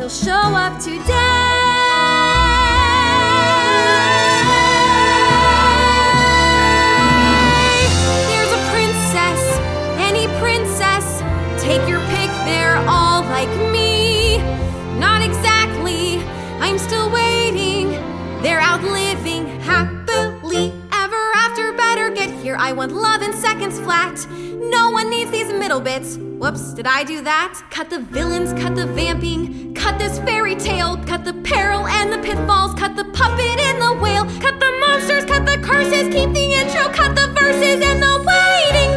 he'll show up today. There's a princess, any princess. Take your pick, they're all like me. Not exactly, I'm still waiting. They're outliving happily ever after. Better get here, I want love in seconds flat. No one needs these middle bits. Whoops, did I do that? Cut the villains, cut the vamping, cut this fairy tale, cut the peril and the pitfalls, cut the puppet and the whale, cut the monsters, cut the curses, keep the intro, cut the verses and the waiting